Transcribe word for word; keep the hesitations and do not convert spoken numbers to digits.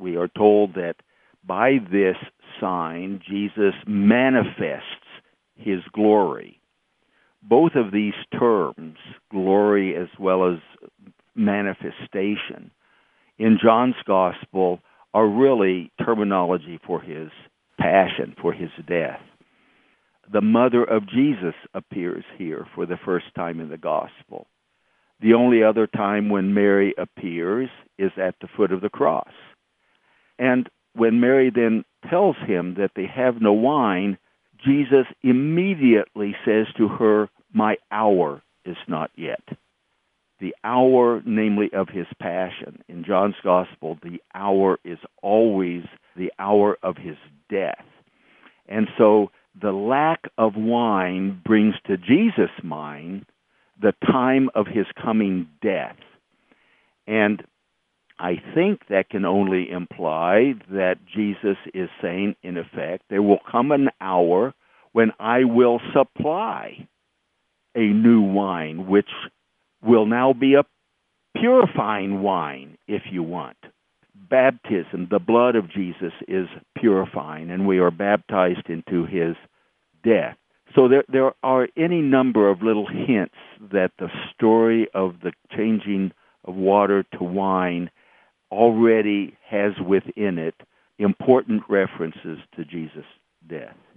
we are told that by this sign, Jesus manifests his glory. Both of these terms, glory as well as manifestation, in John's Gospel are really terminology for his passion, for his death. The mother of Jesus appears here for the first time in the Gospel. The only other time when Mary appears is at the foot of the cross. And when Mary then tells him that they have no wine, Jesus immediately says to her, "My hour is not yet." The hour, namely, of his passion. In John's Gospel, the hour is always the hour of his death. And so the lack of wine brings to Jesus' mind the time of his coming death. And I think that can only imply that Jesus is saying, in effect, there will come an hour when I will supply a new wine, which will now be a purifying wine, if you want. Baptism, the blood of Jesus, is purifying, and we are baptized into his death. So there, there are any number of little hints that the story of the changing of water to wine already has within it important references to Jesus' death.